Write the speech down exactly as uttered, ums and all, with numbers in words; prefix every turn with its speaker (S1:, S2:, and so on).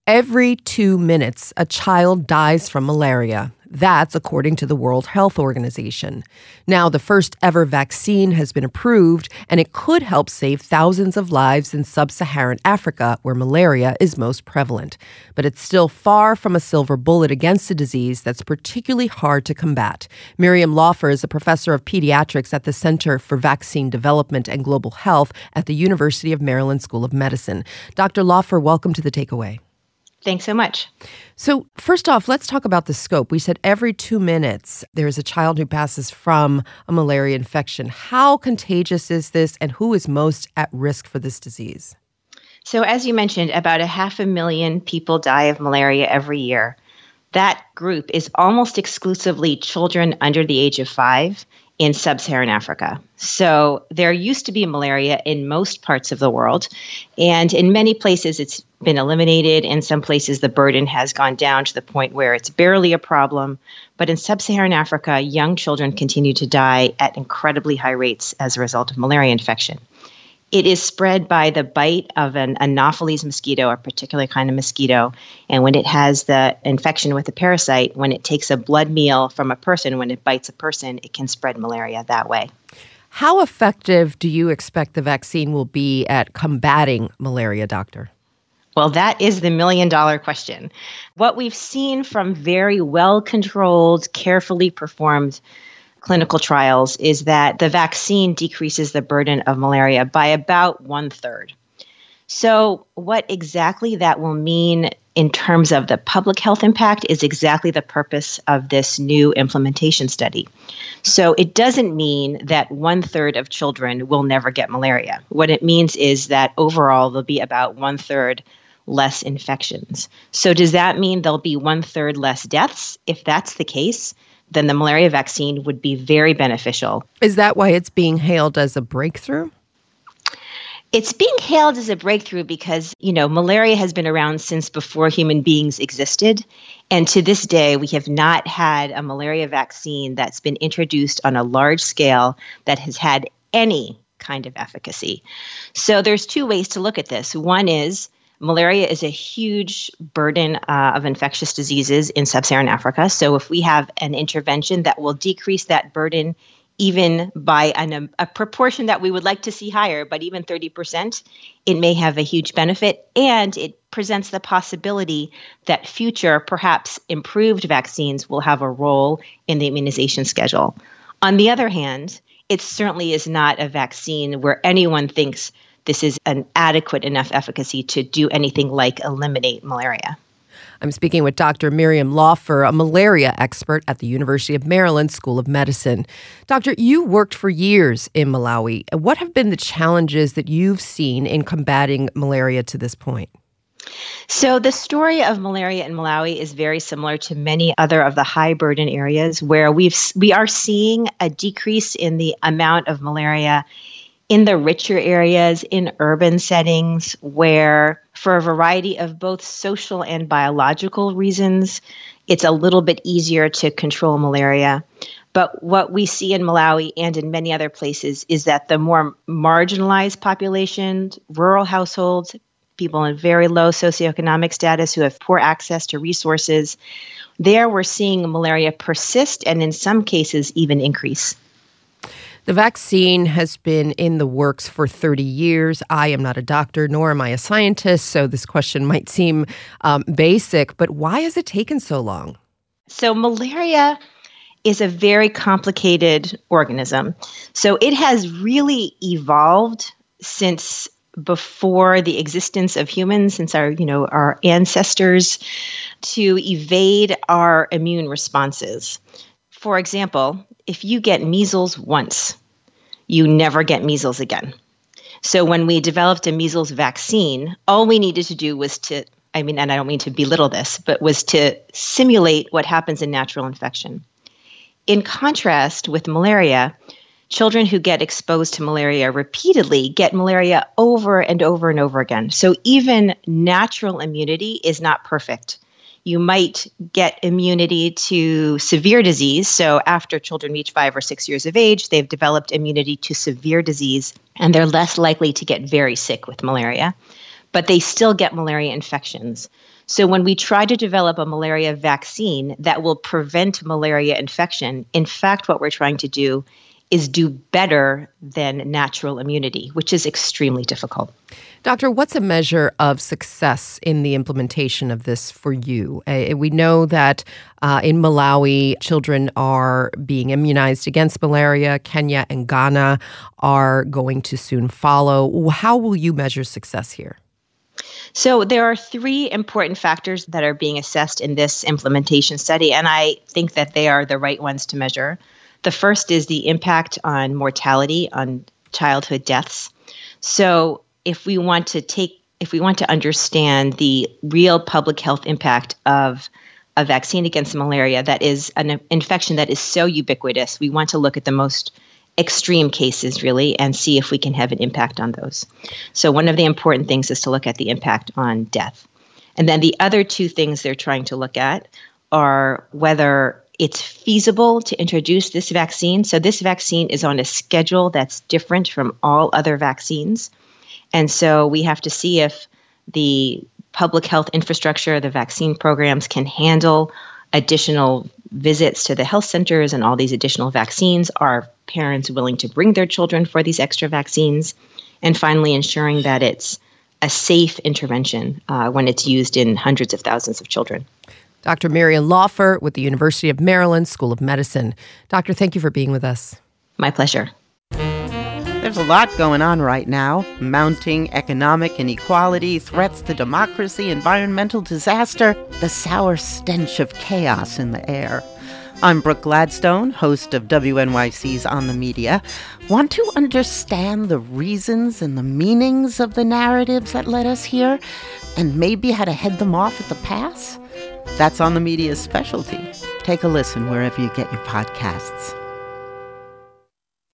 S1: Every two minutes, a child dies from malaria. That's according to the World Health Organization. Now, the first ever vaccine has been approved, and it could help save thousands of lives in sub-Saharan Africa, where malaria is most prevalent. But it's still far from a silver bullet against a disease that's particularly hard to combat. Miriam Laufer is a professor of pediatrics at the Center for Vaccine Development and Global Health at the University of Maryland School of Medicine. Doctor Laufer, welcome to The Takeaway.
S2: Thanks so much.
S1: So first off, let's talk about the scope. We said every two minutes there is a child who passes from a malaria infection. How contagious is this, and who is most at risk for this disease?
S2: So as you mentioned, about a half a million people die of malaria every year. That group is almost exclusively children under the age of five in sub-Saharan Africa. So there used to be malaria in most parts of the world, and in many places it's been eliminated. In some places the burden has gone down to the point where it's barely a problem. But in sub-Saharan Africa, young children continue to die at incredibly high rates as a result of malaria infection. It is spread by the bite of an Anopheles mosquito, a particular kind of mosquito. And when it has the infection with the parasite, when it takes a blood meal from a person, when it bites a person, it can spread malaria that way.
S1: How effective do you expect the vaccine will be at combating malaria, doctor?
S2: Well, that is the million dollar question. What we've seen from very well-controlled, carefully performed clinical trials is that the vaccine decreases the burden of malaria by about one third. So what exactly that will mean in terms of the public health impact is exactly the purpose of this new implementation study. So it doesn't mean that one third of children will never get malaria. What it means is that overall there'll be about one third less infections. So does that mean there'll be one third less deaths? If that's the case, then the malaria vaccine would be very beneficial.
S1: Is that why it's being hailed as a breakthrough?
S2: It's being hailed as a breakthrough because, you know, malaria has been around since before human beings existed. And to this day, we have not had a malaria vaccine that's been introduced on a large scale that has had any kind of efficacy. So there's two ways to look at this. One is malaria is a huge burden uh, of infectious diseases in sub-Saharan Africa. So if we have an intervention that will decrease that burden even by an, a proportion that we would like to see higher, but even thirty percent, it may have a huge benefit. And it presents the possibility that future, perhaps improved vaccines will have a role in the immunization schedule. On the other hand, it certainly is not a vaccine where anyone thinks this is an adequate enough efficacy to do anything like eliminate malaria.
S1: I'm speaking with Doctor Miriam Laufer, a malaria expert at the University of Maryland School of Medicine. Doctor, you worked for years in Malawi. What have been the challenges that you've seen in combating malaria to this point?
S2: So the story of malaria in Malawi is very similar to many other of the high burden areas where we've we are seeing a decrease in the amount of malaria in the richer areas, in urban settings, where for a variety of both social and biological reasons, it's a little bit easier to control malaria. But what we see in Malawi and in many other places is that the more marginalized populations, rural households, people in very low socioeconomic status who have poor access to resources, there we're seeing malaria persist and in some cases even increase.
S1: The vaccine has been in the works for thirty years. I am not a doctor, nor am I a scientist, so this question might seem um, basic, but why has it taken so long?
S2: So malaria is a very complicated organism. So it has really evolved since before the existence of humans, since our, you know, our ancestors, to evade our immune responses. For example, if you get measles once, you never get measles again. So when we developed a measles vaccine, all we needed to do was to, I mean, and I don't mean to belittle this, but was to simulate what happens in natural infection. In contrast with malaria, children who get exposed to malaria repeatedly get malaria over and over and over again. So even natural immunity is not perfect. You might get immunity to severe disease. So after children reach five or six years of age, they've developed immunity to severe disease, and they're less likely to get very sick with malaria. But they still get malaria infections. So when we try to develop a malaria vaccine that will prevent malaria infection, in fact, what we're trying to do is do better than natural immunity, which is extremely difficult.
S1: Doctor, what's a measure of success in the implementation of this for you? Uh, we know that uh, in Malawi, children are being immunized against malaria. Kenya and Ghana are going to soon follow. How will you measure success here?
S2: So there are three important factors that are being assessed in this implementation study, and I think that they are the right ones to measure. The first is the impact on mortality, on childhood deaths. So if we want to take, if we want to understand the real public health impact of a vaccine against malaria that is an infection that is so ubiquitous, we want to look at the most extreme cases, really, and see if we can have an impact on those. So one of the important things is to look at the impact on death. And then the other two things they're trying to look at are whether it's feasible to introduce this vaccine. So this vaccine is on a schedule that's different from all other vaccines. And so we have to see if the public health infrastructure, the vaccine programs can handle additional visits to the health centers and all these additional vaccines. Are parents willing to bring their children for these extra vaccines? And finally, ensuring that it's a safe intervention uh, when it's used in hundreds of thousands of children.
S1: Doctor Miriam Laufer with the University of Maryland School of Medicine. Doctor, thank you for being with us.
S2: My pleasure.
S3: There's a lot going on right now. Mounting economic inequality, threats to democracy, environmental disaster, the sour stench of chaos in the air. I'm Brooke Gladstone, host of W N Y C's On the Media. Want to understand the reasons and the meanings of the narratives that led us here, and maybe how to head them off at the pass? That's On the Media's specialty. Take a listen wherever you get your podcasts.